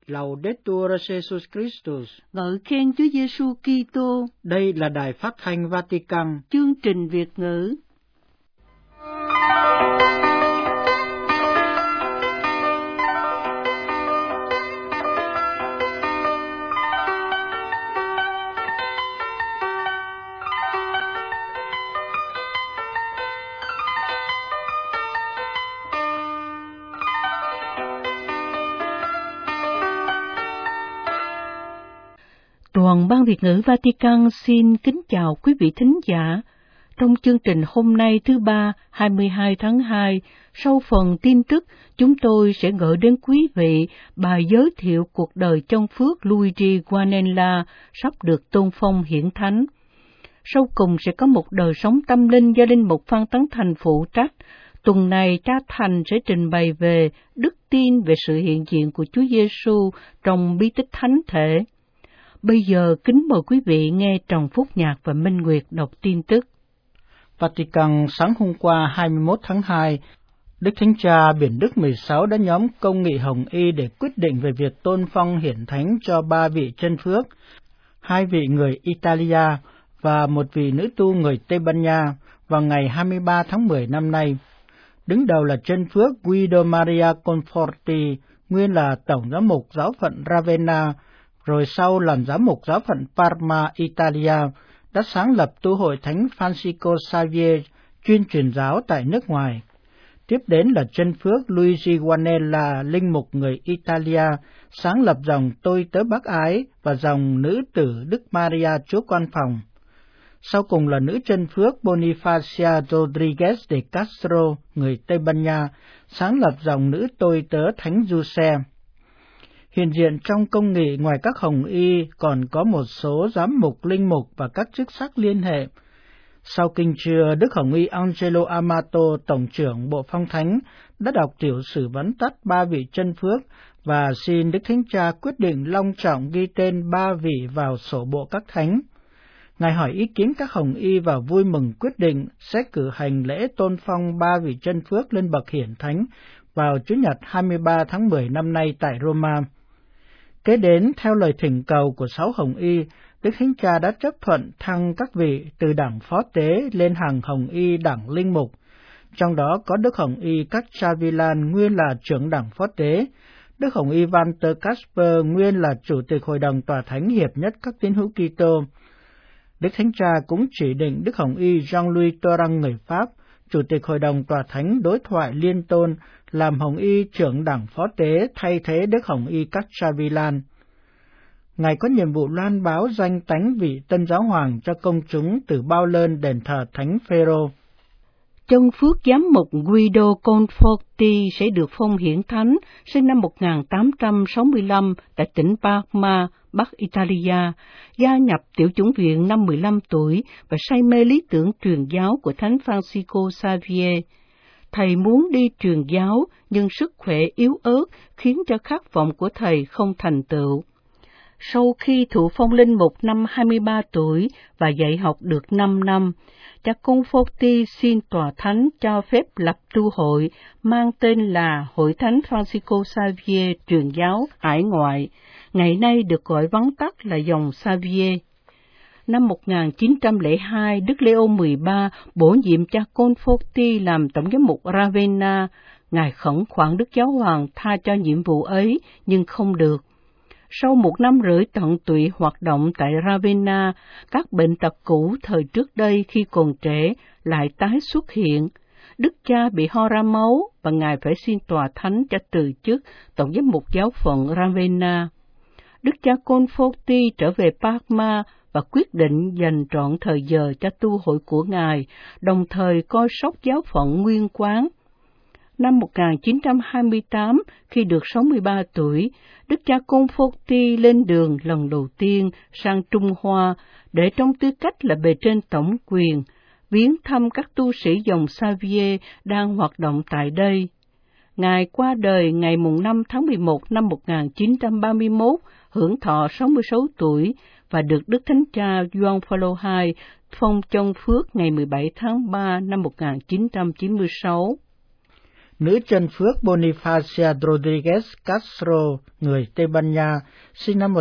Laudetur Jesus Christus. Ngợi khen Chúa Giêsu Kitô. Đây là Đài Phát thanh Vatican. Chương trình Việt ngữ. Đoàn Ban Việt ngữ Vatican xin kính chào quý vị thính giả. Trong chương trình hôm nay thứ Ba, 22 tháng 2, sau phần tin tức, chúng tôi sẽ gửi đến quý vị bài giới thiệu cuộc đời chân phước Luigi Guanella sắp được tôn phong hiển thánh. Sau cùng sẽ có một đời sống tâm linh do Linh mục Phan Tấn Thành phụ trách. Tuần này, cha Thành sẽ trình bày về đức tin về sự hiện diện của Chúa Giêsu trong bí tích thánh thể. Bây giờ kính mời quý vị nghe Trần Phúc Nhạc và Minh Nguyệt đọc tin tức. Vatican sáng hôm qua 21 tháng 2, Đức Thánh Cha Biển Đức 16 đã nhóm công nghị Hồng Y để quyết định về việc tôn phong hiển thánh cho 3 vị chân phước, 2 vị người Italia và 1 vị nữ tu người Tây Ban Nha vào ngày 23 tháng 10 năm nay. Đứng đầu là chân phước Guido Maria Conforti, nguyên là Tổng giám mục giáo phận Ravenna, rồi sau làm giám mục giáo phận Parma, Italia, đã sáng lập tu hội Thánh Francisco Xavier, chuyên truyền giáo tại nước ngoài. Tiếp đến là chân phước Luigi Guanella, linh mục người Italia, sáng lập dòng Tôi Tớ Bác Ái và dòng Nữ Tử Đức Maria Chúa Quan Phòng. Sau cùng là nữ chân phước Bonifacia Rodriguez de Castro, người Tây Ban Nha, sáng lập dòng Nữ Tôi Tớ Thánh Giuse. Hiện diện trong công nghị ngoài các Hồng Y còn có một số giám mục, linh mục và các chức sắc liên hệ. Sau kinh trưa, Đức Hồng Y Angelo Amato, Tổng trưởng Bộ Phong Thánh, đã đọc tiểu sử vắn tắt 3 vị chân phước và xin Đức Thánh Cha quyết định long trọng ghi tên 3 vị vào sổ bộ các thánh. Ngài hỏi ý kiến các Hồng Y và vui mừng quyết định sẽ cử hành lễ tôn phong 3 vị chân phước lên bậc hiển thánh vào Chủ nhật 23 tháng 10 năm nay tại Roma. Kế đến, theo lời thỉnh cầu của 6 Hồng Y, Đức Thánh Cha đã chấp thuận thăng các vị từ đảng phó tế lên hàng Hồng Y đảng linh mục. Trong đó có Đức Hồng Y Cacciavillan, nguyên là trưởng đảng phó tế, Đức Hồng Y Walter Casper, nguyên là chủ tịch Hội đồng Tòa Thánh Hiệp nhất các tín hữu Kitô. Đức Thánh Cha cũng chỉ định Đức Hồng Y Jean-Louis Torrang người Pháp, chủ tịch Hội đồng Tòa Thánh Đối thoại Liên Tôn, làm Hồng Y trưởng đảng phó tế thay thế Đức Hồng Y Cacciavillan. Ngài có nhiệm vụ loan báo danh tánh vị tân giáo hoàng cho công chúng từ bao lơn đền thờ Thánh Phêrô. Chân phước giám mục Guido Conforti sẽ được phong hiển thánh, sinh năm 1865 tại tỉnh Parma, Bắc Italia, gia nhập tiểu chủng viện năm 15 tuổi và say mê lý tưởng truyền giáo của Thánh Francisco Xavier. Thầy muốn đi truyền giáo, nhưng sức khỏe yếu ớt khiến cho khát vọng của thầy không thành tựu. Sau khi thụ phong linh mục năm 23 tuổi và dạy học được 5 năm, cha Conforti xin tòa thánh cho phép lập tu hội mang tên là Hội Thánh Francisco Xavier truyền giáo hải ngoại, ngày nay được gọi vắn tắt là dòng Xavier. Năm 1902, Đức Leo XIII bổ nhiệm cha Conforti làm tổng giám mục Ravenna. Ngài khẩn khoản Đức Giáo Hoàng tha cho nhiệm vụ ấy, nhưng không được. Sau 1 năm rưỡi tận tụy hoạt động tại Ravenna, các bệnh tật cũ thời trước đây khi còn trẻ lại tái xuất hiện. Đức cha bị ho ra máu và Ngài phải xin tòa thánh cho từ chức tổng giám mục giáo phận Ravenna. Đức cha Conforti trở về Parma và quyết định dành trọn thời giờ cho tu hội của Ngài, đồng thời coi sóc giáo phận nguyên quán. Năm 1928, khi được 63 tuổi, Đức cha Conforti lên đường lần đầu tiên sang Trung Hoa để trong tư cách là bề trên tổng quyền, viếng thăm các tu sĩ dòng Xavier đang hoạt động tại đây. Ngài qua đời ngày 5 tháng 11 năm 1931, hưởng thọ 66 tuổi và được Đức Thánh Cha Gioan Phaolô II phong chân phước ngày 17 tháng 3 năm 1996. nữ chân phước Bonifacia Rodriguez Castro, người Tây Ban Nha, sinh năm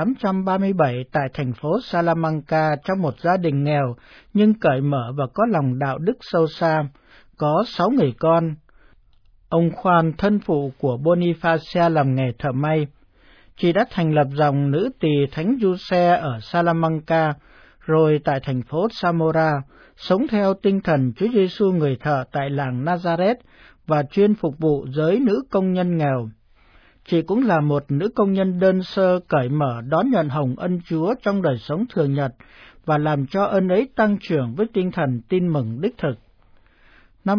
1837 tại thành phố Salamanca trong một gia đình nghèo nhưng cởi mở và có lòng đạo đức sâu xa, có 6 người con. Ông Juan, thân phụ của Bonifacia, làm nghề thợ may. Chị đã thành lập dòng nữ tỳ Thánh Giuse ở Salamanca, rồi tại thành phố Zamora, sống theo tinh thần Chúa Giêsu người thợ tại làng Nazareth và chuyên phục vụ giới nữ công nhân nghèo. Chị cũng là một nữ công nhân đơn sơ cởi mở đón nhận hồng ân Chúa trong đời sống thường nhật và làm cho ơn ấy tăng trưởng với tinh thần tin mừng đích thực. Năm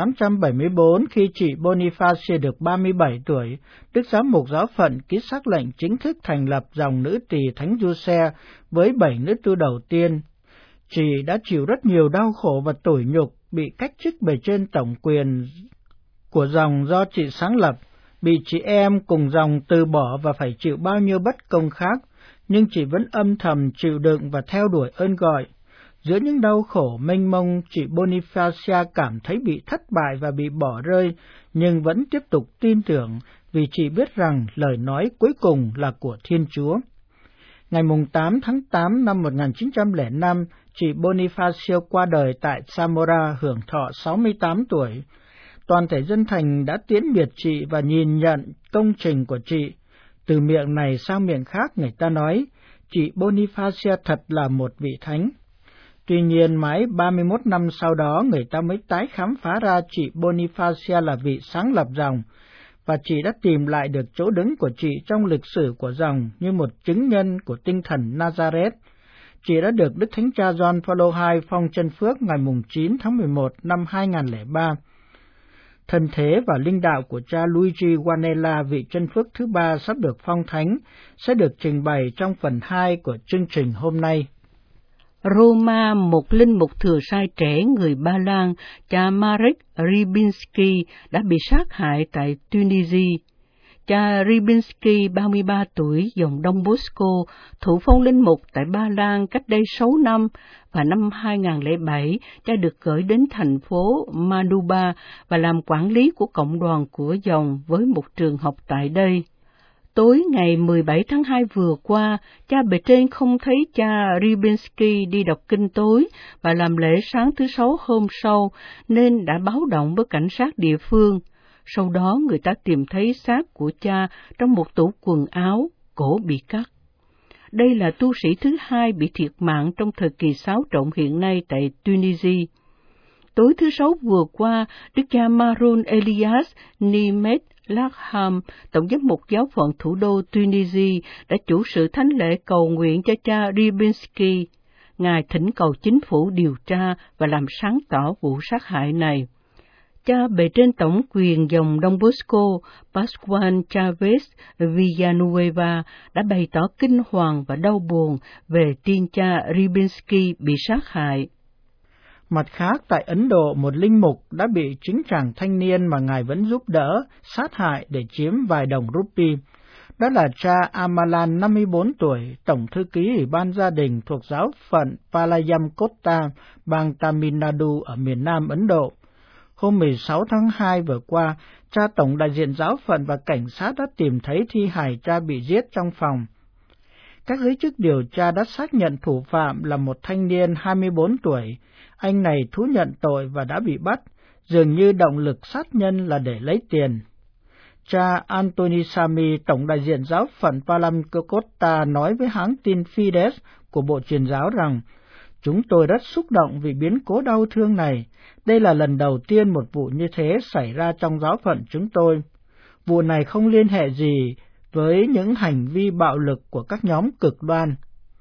1874, khi chị Bonifacia được 37 tuổi, Đức Giám mục Giáo phận ký sắc lệnh chính thức thành lập dòng nữ tỳ Thánh Giuse với 7 nữ tu đầu tiên. Chị đã chịu rất nhiều đau khổ và tủi nhục, bị cách chức bề trên tổng quyền của dòng do chị sáng lập, bị chị em cùng dòng từ bỏ và phải chịu bao nhiêu bất công khác, nhưng chị vẫn âm thầm chịu đựng và theo đuổi ơn gọi. Giữa những đau khổ mênh mông, chị Bonifacia cảm thấy bị thất bại và bị bỏ rơi, nhưng vẫn tiếp tục tin tưởng vì chị biết rằng lời nói cuối cùng là của Thiên Chúa. Ngày 8 tháng 8 năm 1905, chị Bonifacia qua đời tại Zamora hưởng thọ 68 tuổi. Toàn thể dân thành đã tiễn biệt chị và nhìn nhận công trình của chị. Từ miệng này sang miệng khác người ta nói, chị Bonifacia thật là một vị thánh. Tuy nhiên, mãi 31 năm sau đó, người ta mới tái khám phá ra chị Bonifacia là vị sáng lập dòng, và chị đã tìm lại được chỗ đứng của chị trong lịch sử của dòng như một chứng nhân của tinh thần Nazareth. Chị đã được Đức Thánh Cha Gioan Phaolô II phong chân phước ngày 9 tháng 11 năm 2003. Thân thế và linh đạo của cha Luigi Guanella, vị chân phước thứ 3 sắp được phong thánh, sẽ được trình bày trong phần 2 của chương trình hôm nay. Roma, một linh mục thừa sai trẻ người Ba Lan, cha Marek Rybinski đã bị sát hại tại Tunisia. Cha Rybinski, 33 tuổi, dòng Đông Bosco, thụ phong linh mục tại Ba Lan cách đây 6 năm, và năm 2007, cha được gửi đến thành phố Manduba và làm quản lý của cộng đoàn của dòng với một trường học tại đây. Tối ngày 17 tháng 2 vừa qua, cha bề trên không thấy cha Rybinski đi đọc kinh tối và làm lễ sáng thứ Sáu hôm sau, nên đã báo động với cảnh sát địa phương. Sau đó người ta tìm thấy xác của cha trong một tủ quần áo, cổ bị cắt. Đây là tu sĩ thứ 2 bị thiệt mạng trong thời kỳ xáo trộn hiện nay tại Tunisia. Tối thứ Sáu vừa qua, Đức cha Maroun Elias Nimet Lakham, tổng giám mục giáo phận thủ đô Tunisia, đã chủ sự thánh lễ cầu nguyện cho cha Rybinski. Ngài thỉnh cầu chính phủ điều tra và làm sáng tỏ vụ sát hại này. Cha bề trên tổng quyền dòng Đông Bosco, Pascual Chavez Villanueva, đã bày tỏ kinh hoàng và đau buồn về tin cha Rybinski bị sát hại. Mặt khác, tại Ấn Độ, một linh mục đã bị chính chàng thanh niên mà ngài vẫn giúp đỡ sát hại để chiếm vài đồng rupee. Đó là cha Amalan, 54 tuổi, tổng thư ký Ủy ban gia đình thuộc giáo phận Palayam Kotta, bang Tamil Nadu ở miền Nam Ấn Độ. Hôm 16 tháng 2 vừa qua, cha tổng đại diện giáo phận và cảnh sát đã tìm thấy thi hài cha bị giết trong phòng. Các giới chức điều tra đã xác nhận thủ phạm là một thanh niên 24 tuổi. Anh này thú nhận tội và đã bị bắt, dường như động lực sát nhân là để lấy tiền. Cha Anthony Sami, tổng đại diện giáo phận Palam Kotta, nói với hãng tin Fides của Bộ Truyền giáo rằng, chúng tôi rất xúc động vì biến cố đau thương này. Đây là lần đầu tiên một vụ như thế xảy ra trong giáo phận chúng tôi. Vụ này không liên hệ gì với những hành vi bạo lực của các nhóm cực đoan.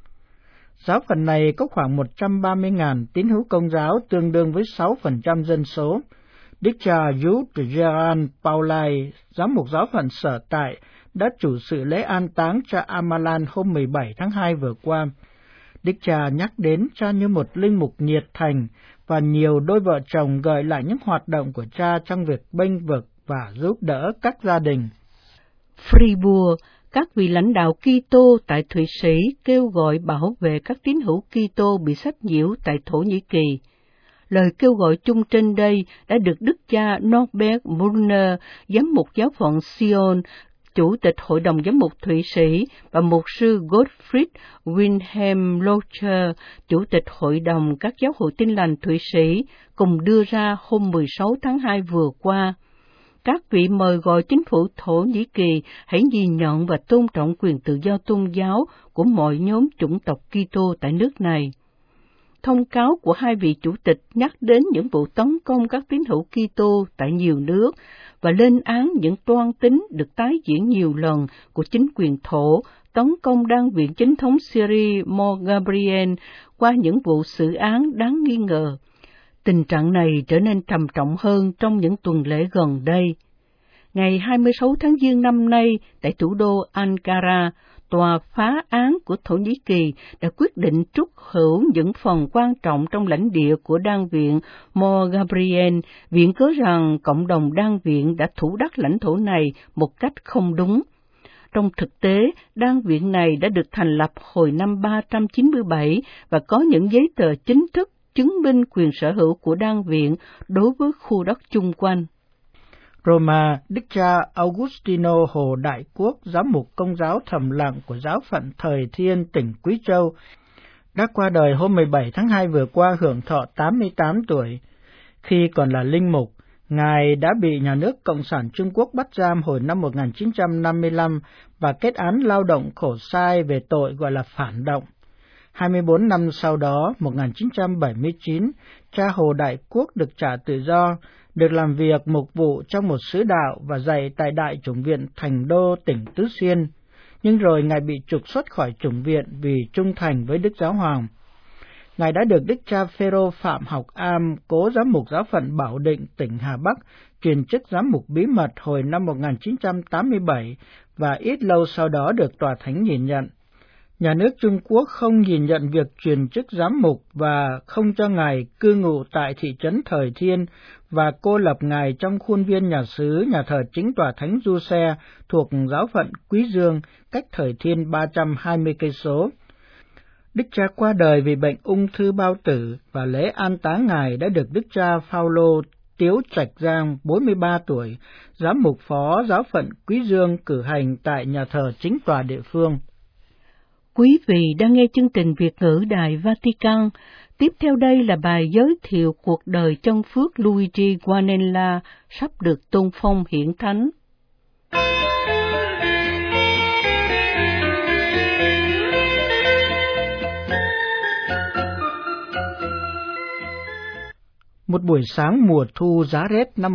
Giáo phận này có khoảng 130.000 tín hữu Công giáo, tương đương với 6% dân số. Đức cha Jude Gerard Paulai, giám mục giáo phận sở tại, đã chủ sự lễ an táng cha Amalan hôm 17 tháng 2 vừa qua. Đức cha nhắc đến cha như một linh mục nhiệt thành, và nhiều đôi vợ chồng gợi lại những hoạt động của cha trong việc bênh vực và giúp đỡ các gia đình. Fribourg, các vị lãnh đạo Kitô tại Thụy Sĩ kêu gọi bảo vệ các tín hữu Kitô bị sách nhiễu tại Thổ Nhĩ Kỳ. Lời kêu gọi chung trên đây đã được Đức cha Norbert Brunner, giám mục giáo phận Sion, Chủ tịch Hội đồng Giám mục Thụy Sĩ, và mục sư Gottfried Wilhelm Locher, Chủ tịch Hội đồng các giáo hội Tin lành Thụy Sĩ, cùng đưa ra hôm 16 tháng 2 vừa qua. Các vị mời gọi chính phủ Thổ Nhĩ Kỳ hãy nhìn nhận và tôn trọng quyền tự do tôn giáo của mọi nhóm chủng tộc Kitô tại nước này. Thông cáo của hai vị chủ tịch nhắc đến những vụ tấn công các tín hữu Kitô tại nhiều nước và lên án những toan tính được tái diễn nhiều lần của chính quyền Thổ tấn công Đan viện Chính thống Syria Mor Gabriel qua những vụ xử án đáng nghi ngờ. Tình trạng này trở nên trầm trọng hơn trong những tuần lễ gần đây. Ngày 26 tháng Giêng năm nay, tại thủ đô Ankara, tòa phá án của Thổ Nhĩ Kỳ đã quyết định trút hữu những phần quan trọng trong lãnh địa của Đan viện Mor Gabriel, viện cớ rằng cộng đồng Đan viện đã thủ đắc lãnh thổ này một cách không đúng. Trong thực tế, Đan viện này đã được thành lập hồi năm 397 và có những giấy tờ chính thức chứng minh quyền sở hữu của Đan viện đối với khu đất chung quanh. Roma, Đức cha Augustino Hồ Đại Quốc, giám mục Công giáo thầm lặng của giáo phận Thời Thiên, tỉnh Quý Châu, đã qua đời hôm 17 tháng 2 vừa qua hưởng thọ 88 tuổi. Khi còn là linh mục, Ngài đã bị nhà nước Cộng sản Trung Quốc bắt giam hồi năm 1955 và kết án lao động khổ sai về tội gọi là phản động. 24 năm sau đó, 1979, cha Hồ Đại Quốc được trả tự do, được làm việc mục vụ trong một xứ đạo và dạy tại Đại chủng viện Thành Đô, tỉnh Tứ Xuyên. Nhưng rồi Ngài bị trục xuất khỏi chủng viện vì trung thành với Đức Giáo Hoàng. Ngài đã được Đức cha Phêrô Phạm Học Am, cố giám mục giáo phận Bảo Định, tỉnh Hà Bắc, truyền chức giám mục bí mật hồi năm 1987 và ít lâu sau đó được tòa thánh nhìn nhận. Nhà nước Trung Quốc không nhìn nhận việc truyền chức giám mục và không cho Ngài cư ngụ tại thị trấn Thời Thiên và cô lập Ngài trong khuôn viên nhà xứ nhà thờ chính tòa thánh Du Xe thuộc giáo phận Quý Dương, cách Thời Thiên 320 cây số. Đức cha qua đời vì bệnh ung thư bao tử và lễ an táng Ngài đã được Đức cha Phao-lô Tiếu Trạch Giang, 43 tuổi, giám mục phó giáo phận Quý Dương cử hành tại nhà thờ chính tòa địa phương. Quý vị đang nghe chương trình Việt ngữ Đài Vatican. Tiếp theo đây là bài giới thiệu cuộc đời chân phước Luigi Guanella sắp được tôn phong hiển thánh. Một buổi sáng mùa thu giá rét năm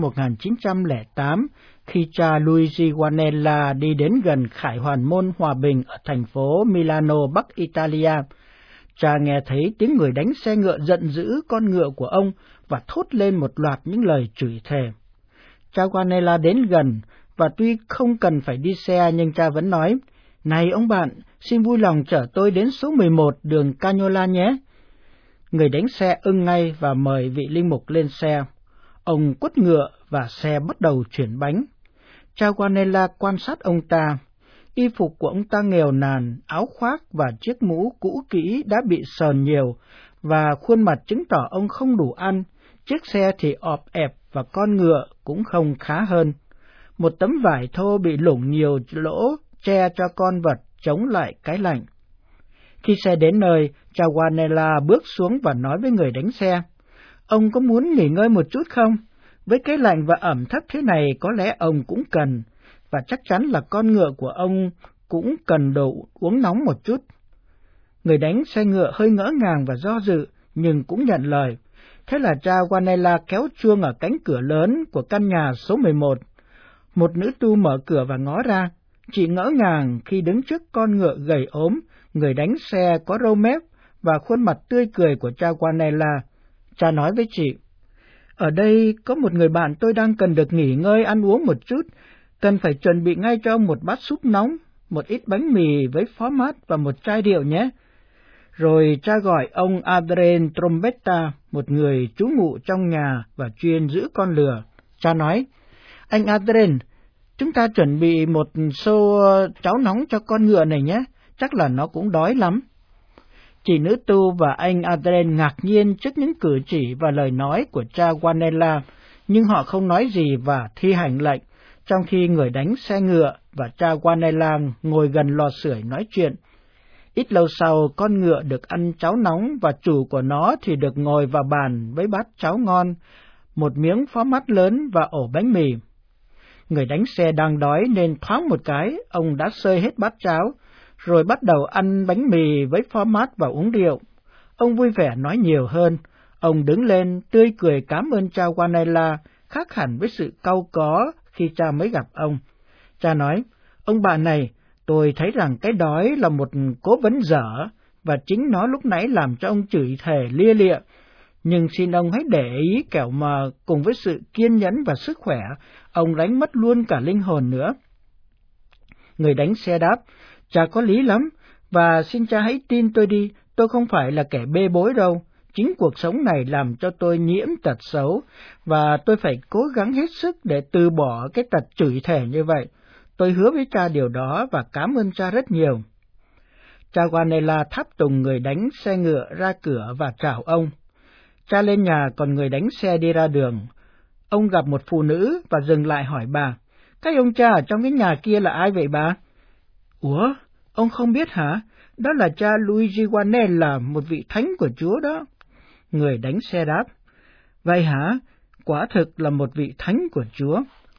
1908, khi cha Luigi Guanella đi đến gần Khải Hoàn môn Hòa Bình ở thành phố Milano, Bắc Italia, cha nghe thấy tiếng người đánh xe ngựa giận dữ con ngựa của ông và thốt lên một loạt những lời chửi thề. Cha Guanella đến gần, và tuy không cần phải đi xe nhưng cha vẫn nói, "Này ông bạn, xin vui lòng chở tôi đến số 11 đường Cagnola nhé." Người đánh xe ưng ngay và mời vị linh mục lên xe. Ông quất ngựa và xe bắt đầu chuyển bánh. Cha Guanella quan sát ông ta. Y phục của ông ta nghèo nàn, áo khoác và chiếc mũ cũ kỹ đã bị sờn nhiều, và khuôn mặt chứng tỏ ông không đủ ăn. Chiếc xe thì ọp ẹp và con ngựa cũng không khá hơn. Một tấm vải thô bị lủng nhiều lỗ che cho con vật chống lại cái lạnh. Khi xe đến nơi, cha Guanella bước xuống và nói với người đánh xe, "Ông có muốn nghỉ ngơi một chút không? Với cái lạnh và ẩm thấp thế này có lẽ ông cũng cần, và chắc chắn là con ngựa của ông cũng cần đồ uống nóng một chút." Người đánh xe ngựa hơi ngỡ ngàng và do dự, nhưng cũng nhận lời. Thế là cha Guanella kéo chuông ở cánh cửa lớn của căn nhà số 11. Một nữ tu mở cửa và ngó ra. Chị ngỡ ngàng khi đứng trước con ngựa gầy ốm, người đánh xe có râu mép và khuôn mặt tươi cười của cha Guanella. Cha nói với chị, "Ở đây có một người bạn tôi đang cần được nghỉ ngơi ăn uống một chút, cần phải chuẩn bị ngay cho ông một bát súp nóng, một ít bánh mì với phó mát và một chai rượu nhé." Rồi cha gọi ông Adrien Trombetta, một người trú ngụ trong nhà và chuyên giữ con lừa. Cha nói, "Anh Adrien, chúng ta chuẩn bị một xô cháo nóng cho con ngựa này nhé, chắc là nó cũng đói lắm." Chị nữ tu và anh Adren ngạc nhiên trước những cử chỉ và lời nói của cha Guanella, nhưng họ không nói gì và thi hành lệnh, trong khi người đánh xe ngựa và cha Guanella ngồi gần lò sưởi nói chuyện. Ít lâu sau, con ngựa được ăn cháo nóng và chủ của nó thì được ngồi vào bàn với bát cháo ngon, một miếng phó mát lớn và ổ bánh mì. Người đánh xe đang đói nên thoáng một cái, ông đã xơi hết bát cháo, rồi bắt đầu ăn bánh mì với phó mát và uống rượu. Ông vui vẻ nói nhiều hơn. Ông đứng lên, tươi cười cảm ơn cha Guanella, khác hẳn với sự cau có khi cha mới gặp ông. Cha nói, ông bà này, tôi thấy rằng cái đói là một cố vấn dở, và chính nó lúc nãy làm cho ông chửi thề lia lịa. Nhưng xin ông hãy để ý kẻo mà cùng với sự kiên nhẫn và sức khỏe, ông đánh mất luôn cả linh hồn nữa. Người đánh xe đáp, cha có lý lắm, và xin cha hãy tin tôi đi, tôi không phải là kẻ bê bối đâu. Chính cuộc sống này làm cho tôi nhiễm tật xấu, và tôi phải cố gắng hết sức để từ bỏ cái tật chửi thề như vậy. Tôi hứa với cha điều đó và cảm ơn cha rất nhiều. Cha Guanella tháp tùng người đánh xe ngựa ra cửa và chào ông. Cha lên nhà còn người đánh xe đi ra đường. Ông gặp một phụ nữ và dừng lại hỏi bà, cái ông cha ở trong cái nhà kia là ai vậy bà? Ủa, ông không biết hả? Đó là cha Luigi Guanella, một vị thánh của Chúa đó. Người đánh xe đáp, vậy hả? Quả thực là một vị thánh của Chúa.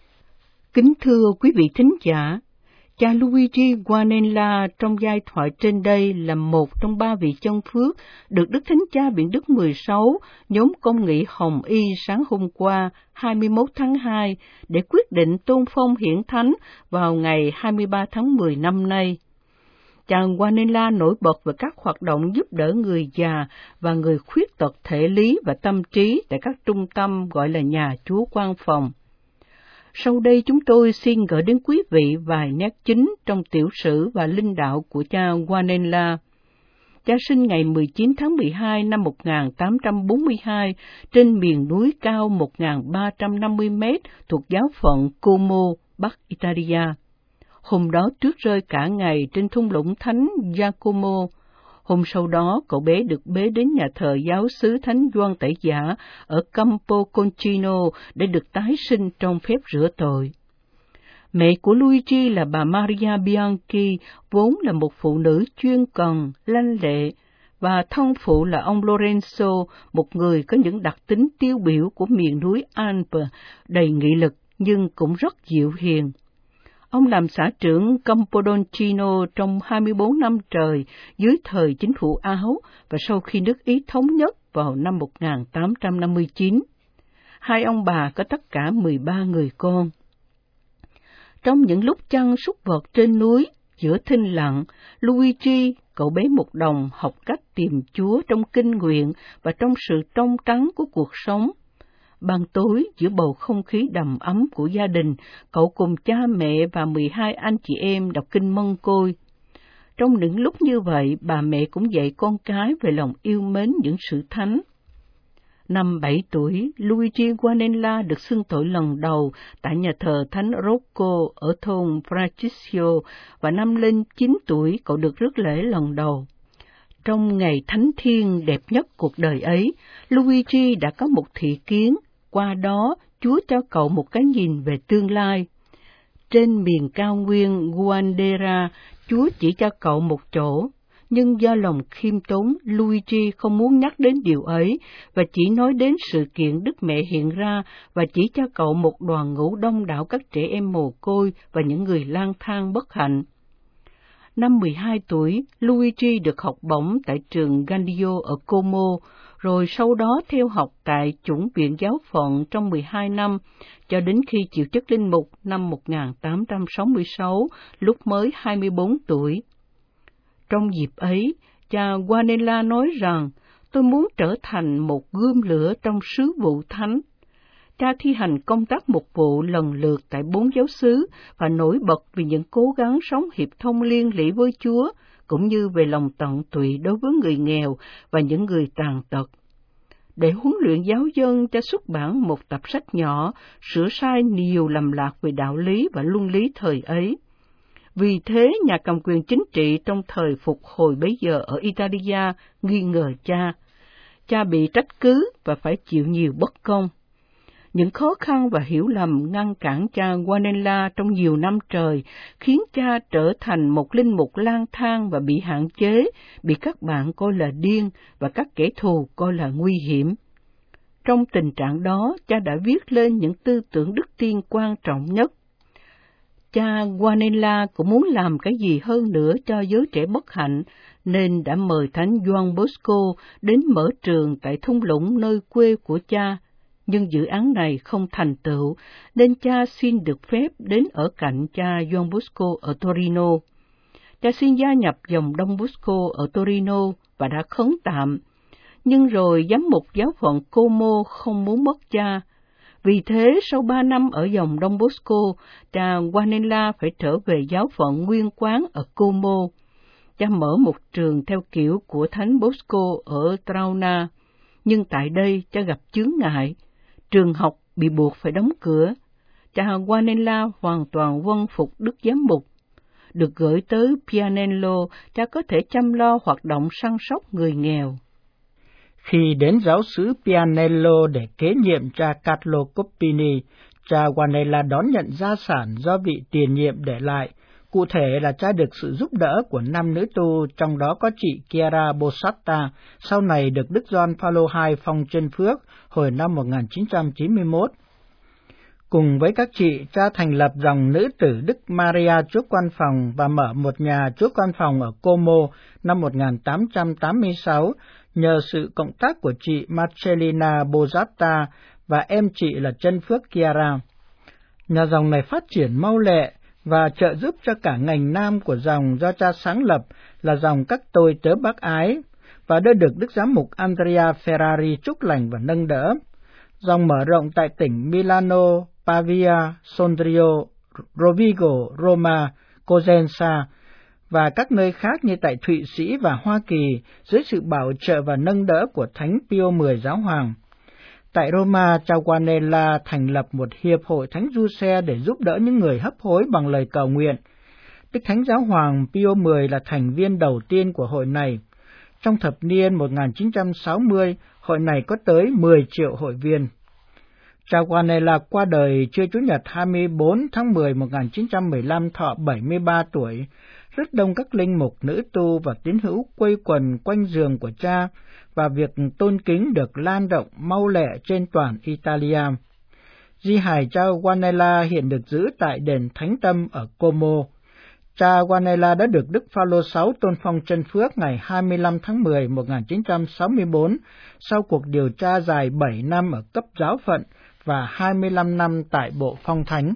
Kính thưa quý vị thính giả, cha Luigi Guanella trong giai thoại trên đây là một trong 3 vị chân phước được Đức Thánh Cha Biển Đức 16, nhóm công nghị Hồng Y sáng hôm qua 21 tháng 2 để quyết định tôn phong hiển thánh vào ngày 23 tháng 10 năm nay. Cha Guanella nổi bật về các hoạt động giúp đỡ người già và người khuyết tật thể lý và tâm trí tại các trung tâm gọi là nhà Chúa Quan Phòng. Sau đây chúng tôi xin gửi đến quý vị vài nét chính trong tiểu sử và linh đạo của cha Guanella. Cha sinh ngày 19 tháng 12 năm 1842 trên miền núi cao 1.350 mét thuộc giáo phận Como, Bắc Italia. Hôm đó tuyết rơi cả ngày trên thung lũng thánh Giacomo. Hôm sau đó, cậu bé được bế đến nhà thờ giáo xứ Thánh Gioan Tẩy Giả ở Campo Concino để được tái sinh trong phép rửa tội. Mẹ của Luigi là bà Maria Bianchi, vốn là một phụ nữ chuyên cần, lanh lẹ, và thân phụ là ông Lorenzo, một người có những đặc tính tiêu biểu của miền núi Alpes, đầy nghị lực nhưng cũng rất dịu hiền. Ông làm xã trưởng Campodoncino trong 24 năm trời dưới thời chính phủ Áo và sau khi nước Ý thống nhất vào năm 1859. Hai ông bà có tất cả 13 người con. Trong những lúc chăn súc vật trên núi, giữa thinh lặng, Luigi, cậu bé một đồng, học cách tìm Chúa trong kinh nguyện và trong sự trong trắng của cuộc sống. Ban tối, giữa bầu không khí đầm ấm của gia đình, cậu cùng cha mẹ và 12 anh chị em đọc kinh Mân Côi. Trong những lúc như vậy, bà mẹ cũng dạy con cái về lòng yêu mến những sự thánh. Năm 7 tuổi, Luigi Guanella được xưng tội lần đầu tại nhà thờ Thánh Rocco ở thôn Fraciscio, và năm lên 9 tuổi, cậu được rước lễ lần đầu. Trong ngày thánh thiêng đẹp nhất cuộc đời ấy, Luigi đã có một thị kiến, qua đó Chúa cho cậu một cái nhìn về tương lai. Trên miền cao nguyên Guandera, Chúa chỉ cho cậu một chỗ, nhưng do lòng khiêm tốn, Luigi không muốn nhắc đến điều ấy, và chỉ nói đến sự kiện Đức Mẹ hiện ra, và chỉ cho cậu một đoàn ngũ đông đảo các trẻ em mồ côi và những người lang thang bất hạnh. Năm 12 tuổi, Luigi được học bổng tại trường Gandio ở Como, rồi sau đó theo học tại chủng viện giáo phận trong 12 năm, cho đến khi chịu chức linh mục năm 1866, lúc mới 24 tuổi. Trong dịp ấy, cha Guanella nói rằng, tôi muốn trở thành một gươm lửa trong sứ vụ thánh. Cha thi hành công tác mục vụ lần lượt tại 4 giáo xứ và nổi bật vì những cố gắng sống hiệp thông liên lỉ với Chúa, cũng như về lòng tận tụy đối với người nghèo và những người tàn tật. Để huấn luyện giáo dân, cha xuất bản một tập sách nhỏ, sửa sai nhiều lầm lạc về đạo lý và luân lý thời ấy. Vì thế, nhà cầm quyền chính trị trong thời phục hồi bấy giờ ở Italia nghi ngờ cha. Cha bị trách cứ và phải chịu nhiều bất công. Những khó khăn và hiểu lầm ngăn cản cha Guanella trong nhiều năm trời khiến cha trở thành một linh mục lang thang và bị hạn chế, bị các bạn coi là điên và các kẻ thù coi là nguy hiểm. Trong tình trạng đó, cha đã viết lên những tư tưởng đức tin quan trọng nhất. Cha Guanella cũng muốn làm cái gì hơn nữa cho giới trẻ bất hạnh, nên đã mời Thánh Gioan Bosco đến mở trường tại thung lũng nơi quê của cha. Nhưng dự án này không thành tựu, nên cha xin được phép đến ở cạnh cha Gioan Bosco ở Torino. Cha xin gia nhập dòng Đông Bosco ở Torino và đã khấn tạm. Nhưng rồi giám mục giáo phận Como không muốn mất cha. Vì thế, sau 3 năm ở dòng Đông Bosco, cha Guanella phải trở về giáo phận nguyên quán ở Como. Cha mở một trường theo kiểu của Thánh Bosco ở Trauna. Nhưng tại đây, cha gặp chướng ngại. Trường học bị buộc phải đóng cửa. Cha Guanella hoàn toàn vâng phục đức giám mục. Được gửi tới Pianello, cha có thể chăm lo hoạt động săn sóc người nghèo. Khi đến giáo xứ Pianello để kế nhiệm cha Carlo Coppini, cha Guanella đón nhận gia sản do vị tiền nhiệm để lại. Cụ thể là cha được sự giúp đỡ của 5 nữ tu, trong đó có chị Chiara Bosatta, sau này được Đức Gioan Phaolô II phong chân phước hồi năm 1991. Cùng với các chị, cha thành lập dòng nữ tử Đức Maria Chúa Quan Phòng và mở một nhà Chúa Quan Phòng ở Como năm 1886, nhờ sự cộng tác của chị Marcellina Bosatta và em chị là chân phước Chiara. Nhà dòng này phát triển mau lẹ và trợ giúp cho cả ngành nam của dòng do cha sáng lập là dòng các tôi tớ bác ái, và đã được Đức Giám mục Andrea Ferrari chúc lành và nâng đỡ. Dòng mở rộng tại tỉnh Milano, Pavia, Sondrio, Rovigo, Roma, Cosenza và các nơi khác như tại Thụy Sĩ và Hoa Kỳ dưới sự bảo trợ và nâng đỡ của Thánh Pio X Giáo Hoàng. Tại Roma, cha Guanella thành lập một hiệp hội Thánh Giuse để giúp đỡ những người hấp hối bằng lời cầu nguyện. Đức Thánh Giáo Hoàng Pio X là thành viên đầu tiên của hội này. Trong thập niên 1960, hội này có tới 10 triệu hội viên. Cha Guanella qua đời trưa Chủ nhật 24 tháng 10 1915 thọ 73 tuổi. Rất đông các linh mục, nữ tu và tín hữu quây quần quanh giường của cha, và việc tôn kính được lan rộng mau lẹ trên toàn Italia. Di hài cha Guanella hiện được giữ tại đền Thánh Tâm ở Como. Cha Guanella đã được Đức Phaolô VI tôn phong chân phước ngày 25 tháng 10 1964 sau cuộc điều tra dài 7 năm ở cấp giáo phận và 25 năm tại bộ phong thánh.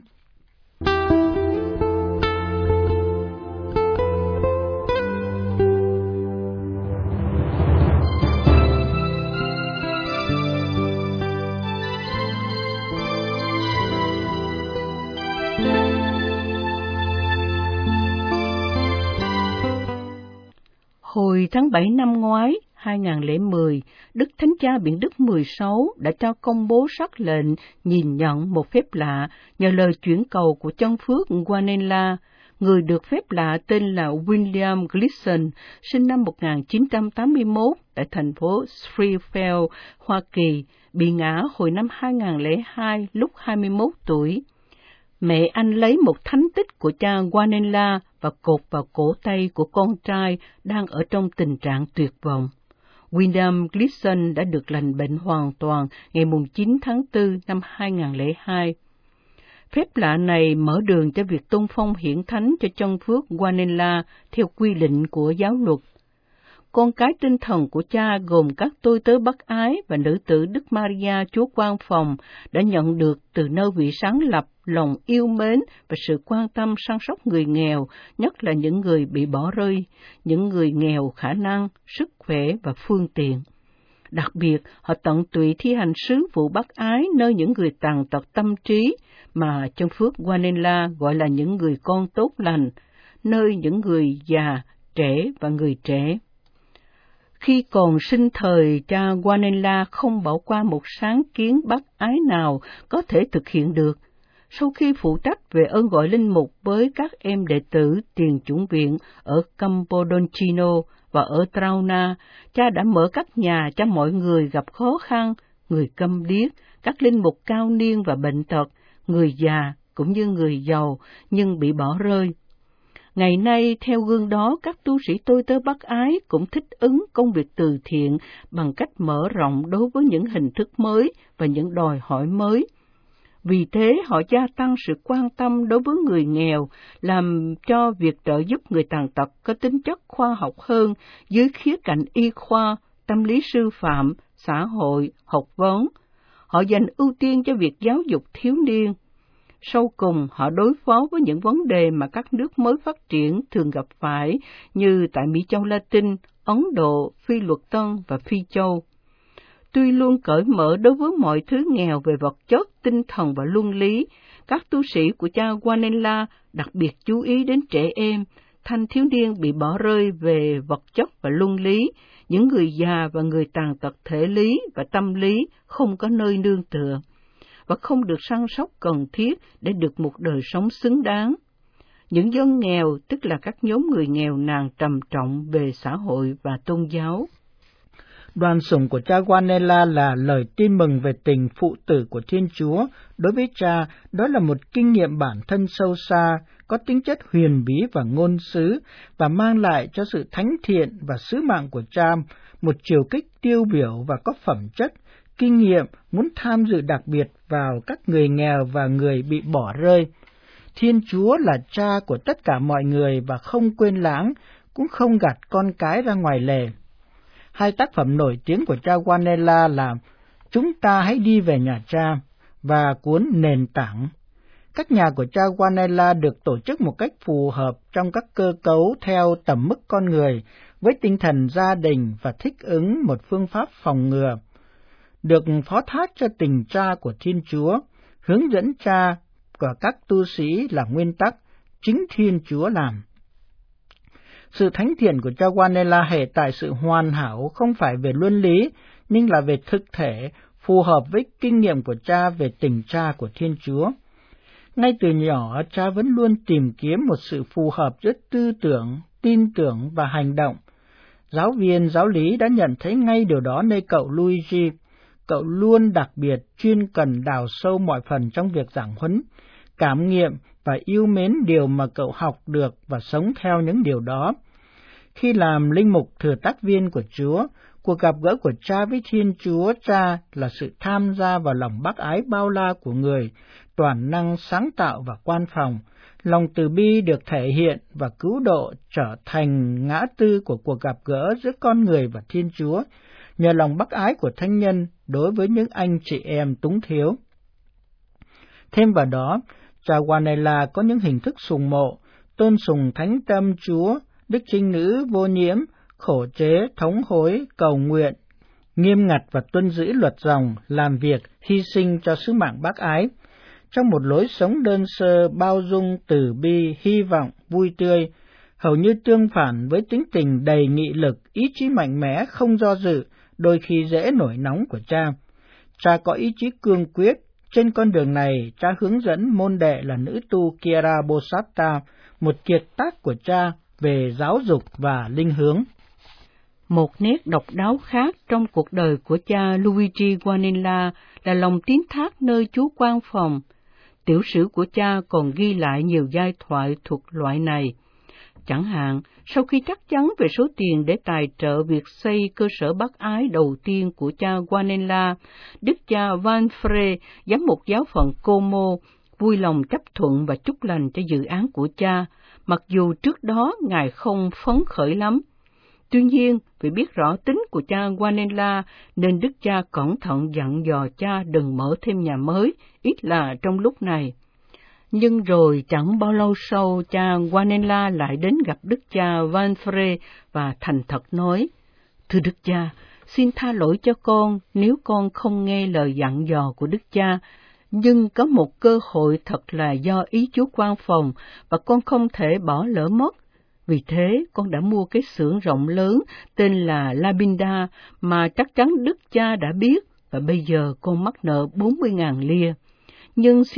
Hồi tháng 7 năm ngoái, 2010, Đức Thánh Cha Biển Đức 16 đã cho công bố sắc lệnh nhìn nhận một phép lạ nhờ lời chuyển cầu của chân phước Guanella. Người được phép lạ tên là William Gleason, sinh năm 1981 tại thành phố Springfield, Hoa Kỳ, bị ngã hồi năm 2002 lúc 21 tuổi. Mẹ anh lấy một thánh tích của cha Guanella và cột vào cổ tay của con trai đang ở trong tình trạng tuyệt vọng. William Gleason đã được lành bệnh hoàn toàn ngày 9 tháng 4 năm 2002. Phép lạ này mở đường cho việc tôn phong hiển thánh cho chân phước Guanella theo quy định của giáo luật. Con cái tinh thần của cha gồm các tôi tớ bác ái và nữ tử Đức Maria Chúa Quan Phòng đã nhận được từ nơi vị sáng lập lòng yêu mến và sự quan tâm săn sóc người nghèo, nhất là những người bị bỏ rơi, những người nghèo khả năng, sức khỏe và phương tiện. Đặc biệt, họ tận tụy thi hành sứ vụ bác ái nơi những người tàn tật tâm trí mà chân phước Guanella gọi là những người con tốt lành, nơi những người già, trẻ và người trẻ. Khi còn sinh thời, cha Guanella không bỏ qua một sáng kiến bác ái nào có thể thực hiện được. Sau khi phụ trách về ơn gọi linh mục với các em đệ tử tiền chủng viện ở Campodoncino và ở Trauna, cha đã mở các nhà cho mọi người gặp khó khăn, người câm điếc, các linh mục cao niên và bệnh tật, người già cũng như người giàu nhưng bị bỏ rơi. Ngày nay, theo gương đó, các tu sĩ tôi tớ bác ái cũng thích ứng công việc từ thiện bằng cách mở rộng đối với những hình thức mới và những đòi hỏi mới. Vì thế, họ gia tăng sự quan tâm đối với người nghèo, làm cho việc trợ giúp người tàn tật có tính chất khoa học hơn dưới khía cạnh y khoa, tâm lý sư phạm, xã hội, học vấn. Họ dành ưu tiên cho việc giáo dục thiếu niên. Sau cùng, họ đối phó với những vấn đề mà các nước mới phát triển thường gặp phải như tại Mỹ Châu Latin, Ấn Độ, Phi Luật Tân và Phi Châu. Tuy luôn cởi mở đối với mọi thứ nghèo về vật chất, tinh thần và luân lý, các tu sĩ của cha Guanella đặc biệt chú ý đến trẻ em, thanh thiếu niên bị bỏ rơi về vật chất và luân lý, những người già và người tàn tật thể lý và tâm lý không có nơi nương tựa, và không được săn sóc cần thiết để được một đời sống xứng đáng. Những dân nghèo, tức là các nhóm người nghèo nàn trầm trọng về xã hội và tôn giáo. Đoàn sủng của cha Guanella là lời tin mừng về tình phụ tử của Thiên Chúa. Đối với cha, đó là một kinh nghiệm bản thân sâu xa, có tính chất huyền bí và ngôn sứ, và mang lại cho sự thánh thiện và sứ mạng của cha một chiều kích tiêu biểu và có phẩm chất, kinh nghiệm muốn tham dự đặc biệt vào các người nghèo và người bị bỏ rơi. Thiên Chúa là cha của tất cả mọi người và không quên lãng, cũng không gạt con cái ra ngoài lề. Hai tác phẩm nổi tiếng của cha Guanella là Chúng ta hãy đi về nhà cha và cuốn Nền tảng. Các nhà của cha Guanella được tổ chức một cách phù hợp trong các cơ cấu theo tầm mức con người, với tinh thần gia đình và thích ứng một phương pháp phòng ngừa. Được phó thác cho tình cha của Thiên Chúa, hướng dẫn cha của các tu sĩ là nguyên tắc chính Thiên Chúa làm. Sự thánh thiện của cha Guanella hệ tại sự hoàn hảo không phải về luân lý, nhưng là về thực thể, phù hợp với kinh nghiệm của cha về tình cha của Thiên Chúa. Ngay từ nhỏ, cha vẫn luôn tìm kiếm một sự phù hợp giữa tư tưởng, tin tưởng và hành động. Giáo viên giáo lý đã nhận thấy ngay điều đó nơi cậu Luigi. Cậu luôn đặc biệt chuyên cần đào sâu mọi phần trong việc giảng huấn, cảm nghiệm và yêu mến điều mà cậu học được và sống theo những điều đó. Khi làm linh mục thừa tác viên của Chúa, cuộc gặp gỡ của cha với Thiên Chúa cha là sự tham gia vào lòng bác ái bao la của người, toàn năng sáng tạo và quan phòng. Lòng từ bi được thể hiện và cứu độ trở thành ngã tư của cuộc gặp gỡ giữa con người và Thiên Chúa, nhờ lòng bác ái của thánh nhân đối với những anh chị em túng thiếu. Thêm vào đó, cha Guanella có những hình thức sùng mộ, tôn sùng thánh tâm Chúa, Đức Trinh Nữ vô nhiễm, khổ chế, thống hối, cầu nguyện, nghiêm ngặt và tuân giữ luật dòng, làm việc, hy sinh cho sứ mạng bác ái. Trong một lối sống đơn sơ, bao dung, từ bi, hy vọng, vui tươi, hầu như tương phản với tính tình đầy nghị lực, ý chí mạnh mẽ, không do dự, đôi khi dễ nổi nóng của cha. Cha có ý chí cương quyết. Trên con đường này, cha hướng dẫn môn đệ là nữ tu Chiara Bosatta, một kiệt tác của cha về giáo dục và linh hướng. Một nét độc đáo khác trong cuộc đời của cha Luigi Guanella là lòng tín thác nơi Chúa quan phòng. Tiểu sử của cha còn ghi lại nhiều giai thoại thuộc loại này. Chẳng hạn, sau khi chắc chắn về số tiền để tài trợ việc xây cơ sở bác ái đầu tiên của cha Guanella, đức cha Vanfre, giám mục giáo phận Como, vui lòng chấp thuận và chúc lành cho dự án của cha, mặc dù trước đó ngài không phấn khởi lắm. Tuy nhiên, vì biết rõ tính của cha Guanella, nên đức cha cẩn thận dặn dò cha đừng mở thêm nhà mới, ít là trong lúc này. Nhưng rồi chẳng bao lâu sau, cha Guanella lại đến gặp đức cha Vanfre và thành thật nói: Thưa đức cha, xin tha lỗi cho con nếu con không nghe lời dặn dò của đức cha, nhưng có một cơ hội thật là do ý Chúa quan phòng và con không thể bỏ lỡ mất. Vì thế, con đã mua cái xưởng rộng lớn tên là Labinda mà chắc chắn đức cha đã biết, và bây giờ con mắc nợ 40.000 lia. Nhưng xin đức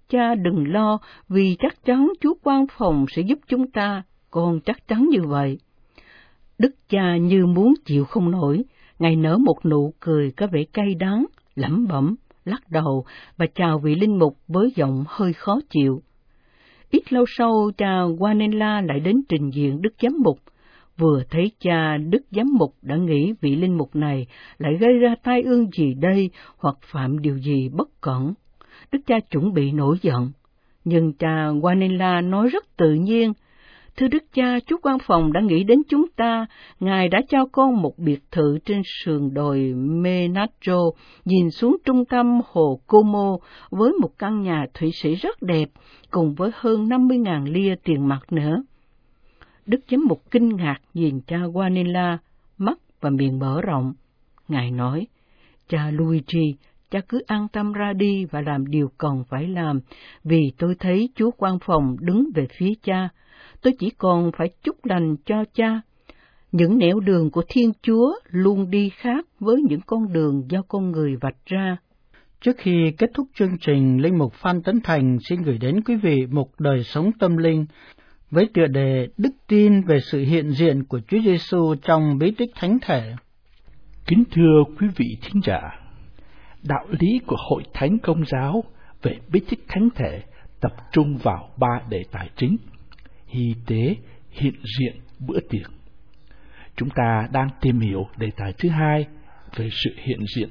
cha đừng lo, vì chắc chắn Chúa Quan Phòng sẽ giúp chúng ta, con chắc chắn như vậy. Đức cha như muốn chịu không nổi, Ngài nở một nụ cười có vẻ cay đắng, lẩm bẩm, lắc đầu và chào vị linh mục với giọng hơi khó chịu. Ít lâu sau, cha Guanella lại đến trình diện Đức Giám mục. Vừa thấy cha, Đức Giám mục đã nghĩ vị linh mục này lại gây ra tai ương gì đây, hoặc phạm điều gì bất cẩn. Đức cha chuẩn bị nổi giận, nhưng cha Guanella nói rất tự nhiên: Thưa Đức cha, Chúa Quan Phòng đã nghĩ đến chúng ta. Ngài đã cho con một biệt thự trên sườn đồi Menatro, nhìn xuống trung tâm hồ Como, với một căn nhà thụy sĩ rất đẹp, cùng với hơn 50.000 lia tiền mặt nữa. Đức Giám mục kinh ngạc nhìn cha Guanella, mắt và miệng mở rộng. Ngài nói: Cha Luigi, cha cứ an tâm ra đi và làm điều cần phải làm, vì tôi thấy Chúa Quan Phòng đứng về phía cha. Tôi chỉ còn phải chúc lành cho cha. Những nẻo đường của Thiên Chúa luôn đi khác với những con đường do con người vạch ra. Trước khi kết thúc chương trình, Linh mục Phan Tấn Thành xin gửi đến quý vị một đời sống tâm linh với tựa đề Đức tin về sự hiện diện của Chúa Giêsu trong bí tích thánh thể. Kính thưa quý vị thính giả, đạo lý của Hội Thánh Công giáo về bí tích thánh thể tập trung vào 3 đề tài chính: hy tế, hiện diện, bữa tiệc. Chúng ta đang tìm hiểu đề tài thứ 2 về sự hiện diện.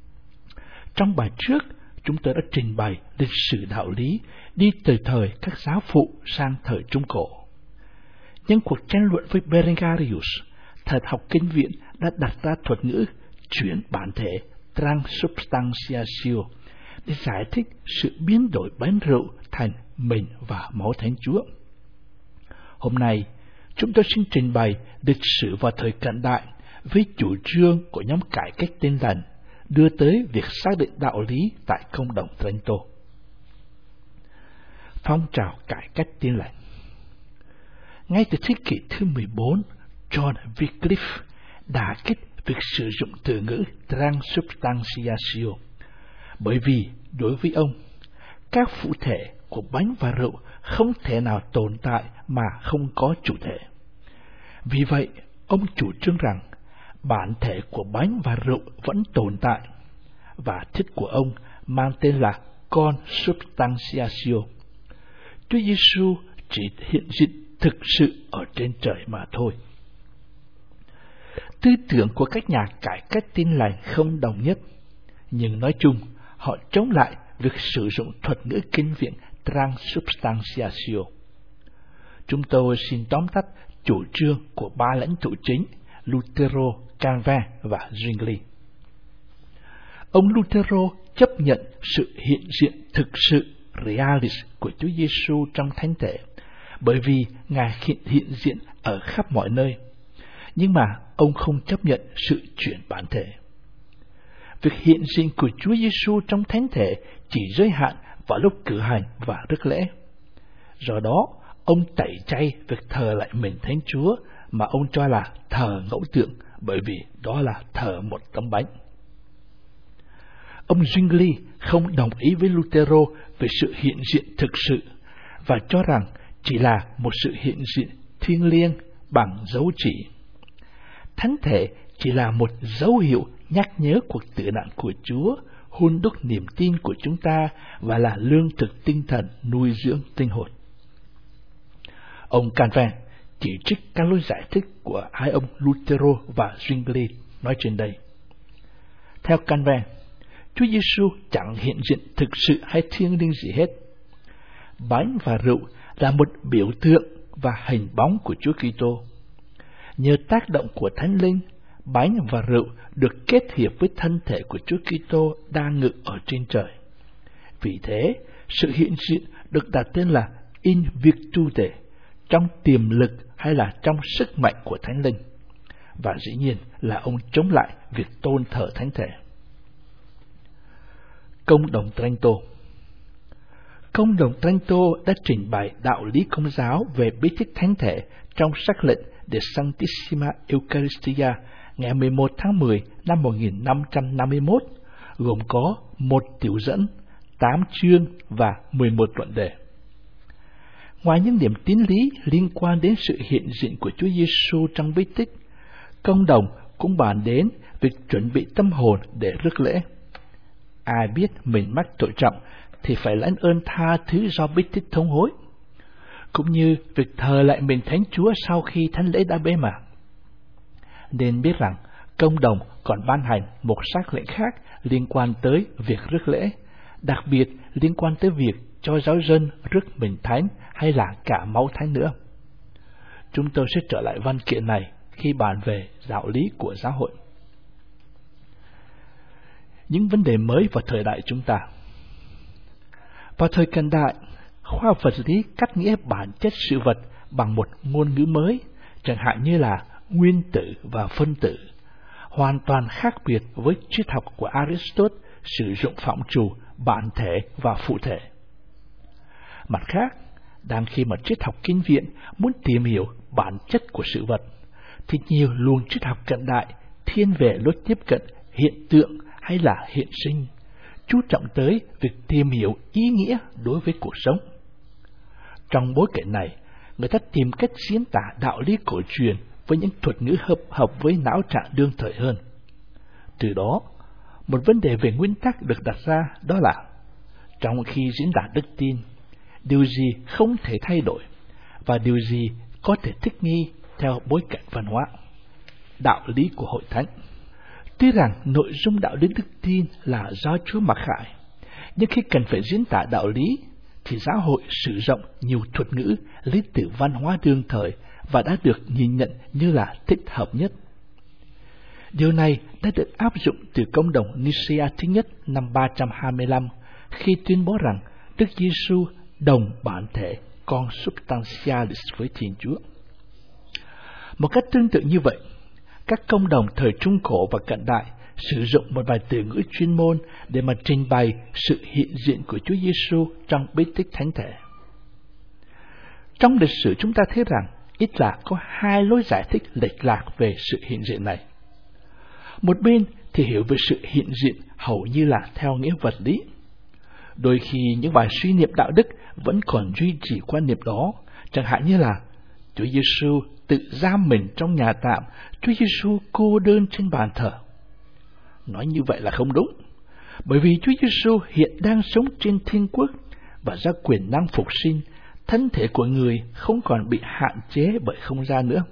Trong bài trước, chúng tôi đã trình bày lịch sử đạo lý đi từ thời các giáo phụ sang thời Trung Cổ. Nhân cuộc tranh luận với Berengarius, thầy học kinh viện đã đặt ra thuật ngữ chuyển bản thể transubstantiatio để giải thích sự biến đổi bánh rượu thành mình và máu Thánh Chúa. Hôm nay, chúng tôi xin trình bày lịch sử vào thời cận đại với chủ trương của nhóm cải cách Tin lành đưa tới việc xác định đạo lý tại Công đồng Trento. Phong trào cải cách Tin lành. Ngay từ thế kỷ thứ 14, John Wycliffe đã kích việc sử dụng từ ngữ transubstantiatio, bởi vì đối với ông, các phụ thể của bánh và rượu không thể nào tồn tại mà không có chủ thể. Vì vậy, ông chủ trương rằng bản thể của bánh và rượu vẫn tồn tại, và thuyết của ông mang tên là consubstantiatio. Chúa Giêsu chỉ hiện diện thực sự ở trên trời mà thôi. Tư tưởng của các nhà cải cách Tin lành không đồng nhất, nhưng nói chung họ chống lại việc sử dụng thuật ngữ kinh viện transubstantiatio. Chúng tôi xin tóm tắt chủ trương của 3 lãnh tụ chính Lutero, Calvin và Zwingli. Ông Lutero chấp nhận sự hiện diện thực sự realis của Chúa Giêsu trong thánh thể, bởi vì Ngài hiện diện ở khắp mọi nơi. Nhưng mà ông không chấp nhận sự chuyển bản thể. Việc hiện diện của Chúa Giêsu trong thánh thể chỉ giới hạn vào lúc cử hành và rước lễ. Do đó, ông tẩy chay việc thờ lại mình Thánh Chúa mà ông cho là thờ ngẫu tượng, bởi vì đó là thờ một tấm bánh. Ông Zwingli không đồng ý với Lutero về sự hiện diện thực sự và cho rằng chỉ là một sự hiện diện thiêng liêng bằng dấu chỉ. Thánh thể chỉ là một dấu hiệu nhắc nhớ cuộc tử nạn của Chúa, hun đúc niềm tin của chúng ta và là lương thực tinh thần nuôi dưỡng linh hồn. Ông Calvin chỉ trích các lối giải thích của hai ông Lutero và Zwingli nói trên đây. Theo Calvin, Chúa Giêsu chẳng hiện diện thực sự hay thiêng liêng gì hết. Bánh và rượu là một biểu tượng và hình bóng của Chúa Kitô. Nhờ tác động của Thánh Linh, bánh và rượu được kết hiệp với thân thể của Chúa Kitô đang ngự ở trên trời. Vì thế, sự hiện diện được đặt tên là in virtute, trong tiềm lực hay là trong sức mạnh của Thánh Linh. Và dĩ nhiên là ông chống lại việc tôn thờ Thánh thể. Công đồng Trento. Công đồng Trento đã trình bày đạo lý Công giáo về bí tích Thánh thể trong sắc lệnh De Sanctissima Eucharistia ngày 11 tháng 10 năm 1551, gồm có một tiểu dẫn, 8 chương và 11 luận đề. Ngoài những điểm tín lý liên quan đến sự hiện diện của Chúa Giêsu trong bí tích, công đồng cũng bàn đến việc chuẩn bị tâm hồn để rước lễ. Ai biết mình mắc tội trọng thì phải lãnh ơn tha thứ do bí tích thống hối, cũng như việc thờ lại mình Thánh Chúa sau khi thánh lễ đã bế mạc. Nên biết rằng công đồng còn ban hành một sắc lệnh khác liên quan tới việc rước lễ, đặc biệt liên quan tới việc cho giáo dân rước mình thánh hay là cả máu thánh nữa. Chúng tôi sẽ trở lại văn kiện này khi bàn về đạo lý của giáo hội. Những vấn đề mới vào thời đại chúng ta. Vào thời cận đại, khoa học vật lý cắt nghĩa bản chất sự vật bằng một ngôn ngữ mới, chẳng hạn như là nguyên tử và phân tử, hoàn toàn khác biệt với triết học của Aristotle sử dụng phạm trù bản thể và phụ thể. Mặt khác, đang khi mà triết học kinh viện muốn tìm hiểu bản chất của sự vật, thì nhiều luồng triết học cận đại thiên về lối tiếp cận hiện tượng hay là hiện sinh, chú trọng tới việc tìm hiểu ý nghĩa đối với cuộc sống. Trong bối cảnh này, người ta tìm cách diễn tả đạo lý cổ truyền với những thuật ngữ hợp với não trạng đương thời hơn. Từ đó, một vấn đề về nguyên tắc được đặt ra, đó là trong khi diễn đạt đức tin, điều gì không thể thay đổi và điều gì có thể thích nghi theo bối cảnh văn hóa. Đạo lý của hội thánh. Tuy rằng nội dung đạo lý đức tin là do Chúa mặc khải, nhưng khi cần phải diễn tả đạo lý thì giáo hội sử dụng nhiều thuật ngữ lấy từ văn hóa đương thời và đã được nhìn nhận như là thích hợp nhất. Điều này đã được áp dụng từ công đồng Nicaea thứ nhất năm 325 khi tuyên bố rằng Đức Giêsu đồng bản thể consubstantialis với Thiên Chúa. Một cách tương tự như vậy, các công đồng thời Trung Cổ và cận đại sử dụng một vài từ ngữ chuyên môn để mà trình bày sự hiện diện của Chúa Giêsu trong bí tích thánh thể. Trong lịch sử chúng ta thấy rằng ít là có hai lối giải thích lệch lạc về sự hiện diện này. Một bên thì hiểu về sự hiện diện hầu như là theo nghĩa vật lý. Đôi khi những bài suy niệm đạo đức vẫn còn duy trì quan niệm đó, chẳng hạn như là Chúa Giêsu tự giam mình trong nhà tạm, Chúa Giêsu cô đơn trên bàn thờ. Nói như vậy là không đúng, bởi vì Chúa Giêsu hiện đang sống trên thiên quốc và do quyền năng phục sinh, thân thể của người không còn bị hạn chế bởi không gian nữa.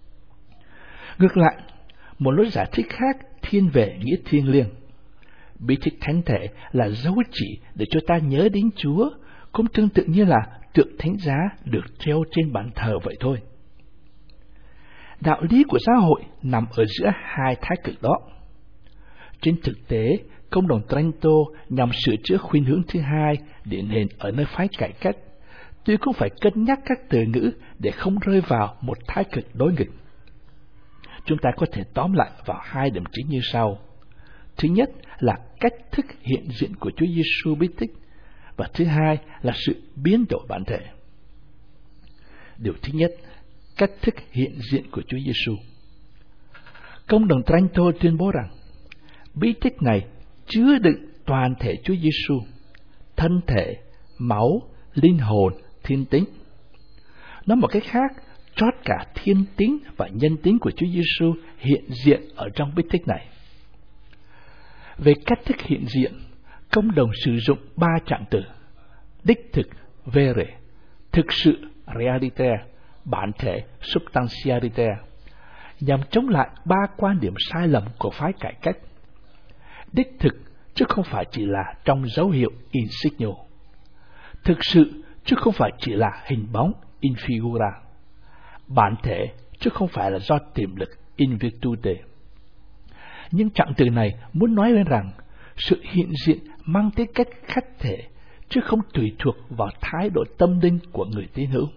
Ngược lại, một lối giải thích khác thiên về nghĩa thiêng liêng. Bí tích thánh thể là dấu chỉ để cho ta nhớ đến Chúa, cũng tương tự như là tượng thánh giá được treo trên bàn thờ vậy thôi. Đạo lý của giáo hội nằm ở giữa hai thái cực đó. Trên thực tế, công đồng Trento nhằm sửa chữa khuynh hướng thứ hai điển hình ở nơi phái cải cách, tuy cũng phải cân nhắc các từ ngữ để không rơi vào một thái cực đối nghịch. Chúng ta có thể tóm lại vào hai điểm chính như sau. Thứ nhất là cách thức hiện diện của Chúa Giêsu bí tích, và thứ hai là sự biến đổi bản thể. Điều thứ nhất, cách thức hiện diện của Chúa Giêsu. Công đồng Trento tuyên bố rằng bí tích này chứa đựng toàn thể Chúa Giêsu, thân thể, máu, linh hồn, thiên tính. Nói một cách khác, trót cả thiên tính và nhân tính của Chúa Giêsu hiện diện ở trong bí tích này. Về cách thức hiện diện, công đồng sử dụng 3 trạng từ: đích thực, vere, thực sự, realite, bản thể, substantialite, nhằm chống lại 3 quan điểm sai lầm của phái cải cách. Đích thực chứ không phải chỉ là trong dấu hiệu in signo, thực sự chứ không phải chỉ là hình bóng in figura, bản thể chứ không phải là do tiềm lực in virtute. Nhưng trạng từ này muốn nói lên rằng sự hiện diện mang tính cách khách thể, chứ không tùy thuộc vào thái độ tâm linh của người tín hữu.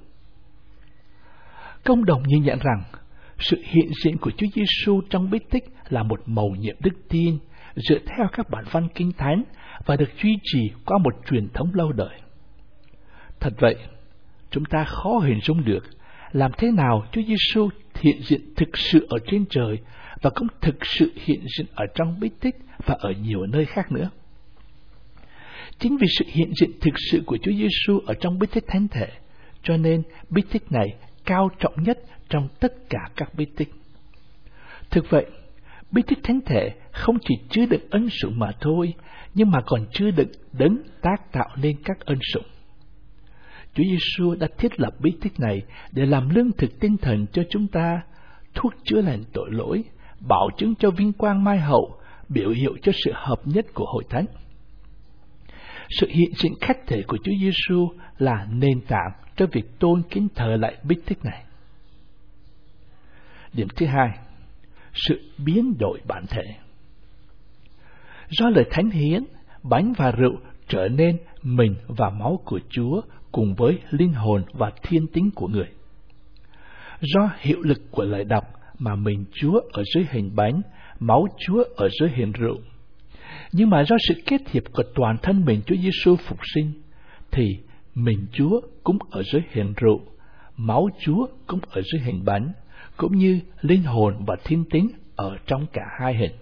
Công đồng nhìn nhận rằng sự hiện diện của Chúa Giêsu trong bí tích là một mầu nhiệm đức tin dựa theo các bản văn kinh thánh và được duy trì qua một truyền thống lâu đời. Thật vậy, chúng ta khó hình dung được làm thế nào Chúa Giêsu hiện diện thực sự ở trên trời và cũng thực sự hiện diện ở trong bí tích và ở nhiều nơi khác nữa. Chính vì sự hiện diện thực sự của Chúa Giêsu ở trong bí tích thánh thể, cho nên bí tích này cao trọng nhất trong tất cả các bí tích. Thực vậy, bí tích thánh thể không chỉ chứa đựng ân sủng mà thôi, nhưng mà còn chứa đựng đấng tác tạo nên các ân sủng. Chúa Giêsu đã thiết lập bí tích này để làm lương thực tinh thần cho chúng ta, thuốc chữa lành tội lỗi, bảo chứng cho vinh quang mai hậu, biểu hiệu cho sự hợp nhất của hội thánh. Sự hiện diện khách thể của Chúa Giêsu là nền tảng cho việc tôn kính thờ lại bí tích này. Điểm thứ hai, sự biến đổi bản thể. Do lời thánh hiến, bánh và rượu trở nên mình và máu của Chúa cùng với linh hồn và thiên tính của người. Do hiệu lực của lời đọc mà mình Chúa ở dưới hình bánh, máu Chúa ở dưới hình rượu. Nhưng mà do sự kết hiệp của toàn thân mình Chúa Giêsu phục sinh, thì mình Chúa cũng ở dưới hình rượu, máu Chúa cũng ở dưới hình bánh, cũng như linh hồn và thiên tính ở trong cả hai hình.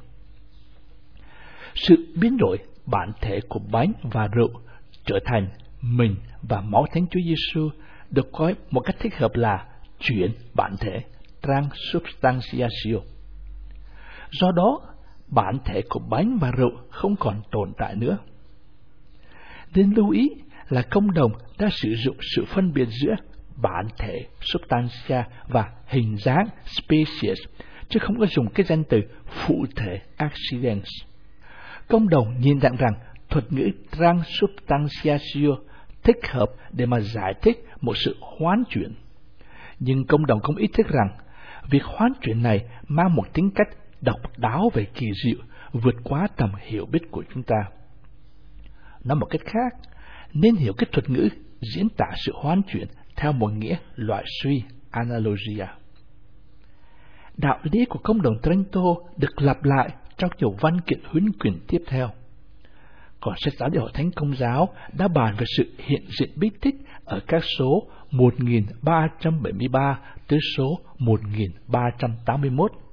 Sự biến đổi bản thể của bánh và rượu trở thành mình và máu Thánh Chúa Giêsu được coi một cách thích hợp là chuyển bản thể, transubstantiation. Do đó, bản thể của bánh và rượu không còn tồn tại nữa. Nên lưu ý là công đồng đã sử dụng sự phân biệt giữa bản thể substantia và hình dáng species, chứ không có dùng cái danh từ phụ thể accidents. Công đồng nhìn nhận rằng thuật ngữ transubstantiation thích hợp để mà giải thích một sự hoán chuyển. Nhưng công đồng cũng ý thức rằng việc hoán chuyển này mang một tính cách độc đáo về kỳ diệu, vượt quá tầm hiểu biết của chúng ta. Nói một cách khác, nên hiểu cái thuật ngữ diễn tả sự hoán chuyển theo một nghĩa loại suy, analogia. Đạo lý của công đồng Trento được lặp lại trong nhiều văn kiện huấn quyền tiếp theo. Còn sách giáo lý Hội Thánh Công giáo đã bàn về sự hiện diện bí tích ở các số 1373 tới số 1381.